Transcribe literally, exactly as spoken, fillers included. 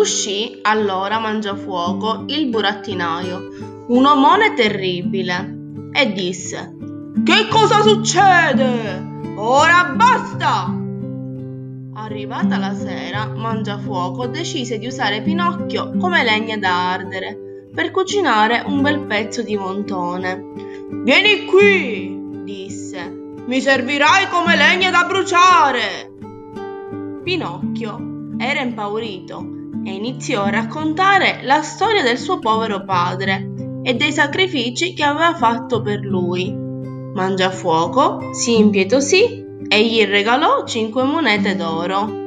Uscì allora Mangiafuoco, il burattinaio, un omone terribile, e disse: «Che cosa succede? Ora basta!» Arrivata la sera, Mangiafuoco decise di usare Pinocchio come legna da ardere per cucinare un bel pezzo di montone. «Vieni qui!» disse. «Mi servirai come legna da bruciare!» Pinocchio era impaurito e iniziò a raccontare la storia del suo povero padre e dei sacrifici che aveva fatto per lui. Mangiafuoco si impietosì e gli regalò cinque monete d'oro.